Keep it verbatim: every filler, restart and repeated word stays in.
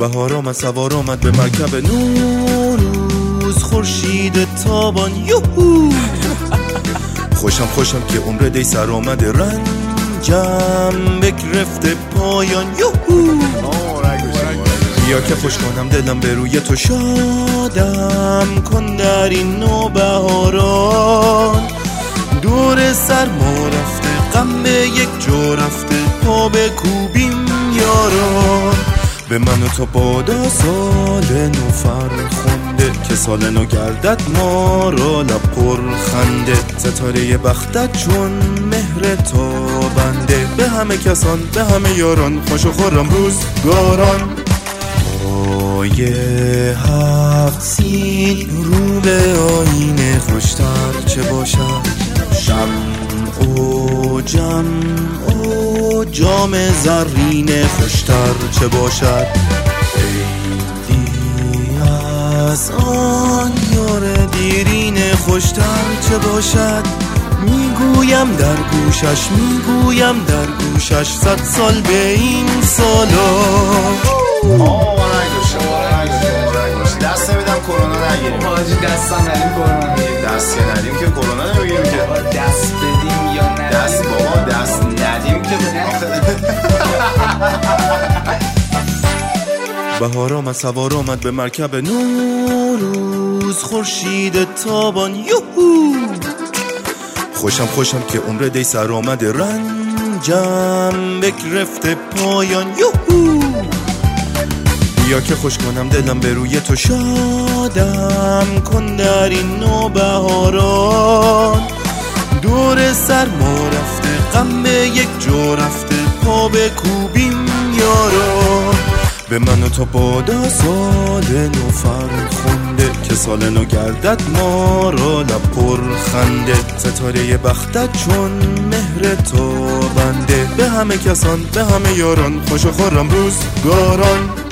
بهار آمد سوار آمد به مرکب نوروز، خورشید تابان یوهو. خوشم خوشم که عمر دی سر آمده، رنجم بگرفته پایان یوهو. بیا که خوش کنم دلم به روی تو، شادم کن در این نوبهاران. دور سرما رفته غم به یک جا رفته، پا بکوبیم یاران. به من و تو بادا سال نو فرخنده، که سال نو گردد ما را لب پر خنده. ستاره بختت چون مهر تابنده، به همه کسان به همه یاران خوش و خرم روزگاران. پای هفت سین رو به آینه خوشتر چه باشد، شمع و جمع و جام زرین خوشتر چه باشد. عیدی از آن یار دیرین خوشتر چه باشد. میگویم در گوشش میگویم در گوشش، صد سال به این سالا. دست نمیدم کرونا نگیریم. حاجی دست هم ندیم کرونا نگیریم. دست که ندیم که کرونا نمیگیریم که. دست بدیم یا ندیم. دست بابا دست ندیم که بهار آمد سوار آمد به مرکب نوروز، خورشید تابان یوهو. خوشم خوشم که عمر دی سر آمده، رنجم بگرفته پایان یوهو. بیا که خوش کنم دلم به روی تو، شادم کن در این نوبهاران. دور سرما رفته غم به یک جا رفته، پا بکوبیم یاران. به من و تو بادا سال نو فرخنده، که سال نو گردد ما را لب پر خنده. ستاره بختت چون مهر تابنده، به همه کسان به همه یاران خوش و خرم روزگاران.